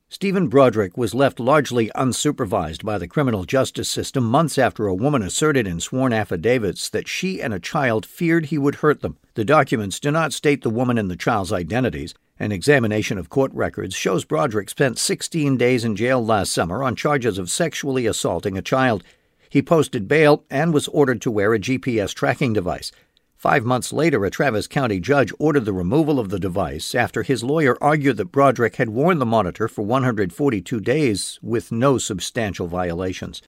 Stephen Broderick was left largely unsupervised by the criminal justice system months after a woman asserted in sworn affidavits that she and a child feared he would hurt them. The documents do not state the woman and the child's identities. An examination of court records shows Broderick spent 16 days in jail last summer on charges of sexually assaulting a child. He posted bail and was ordered to wear a GPS tracking device. 5 months later, a Travis County judge ordered the removal of the device after his lawyer argued that Broderick had worn the monitor for 142 days with no substantial violations.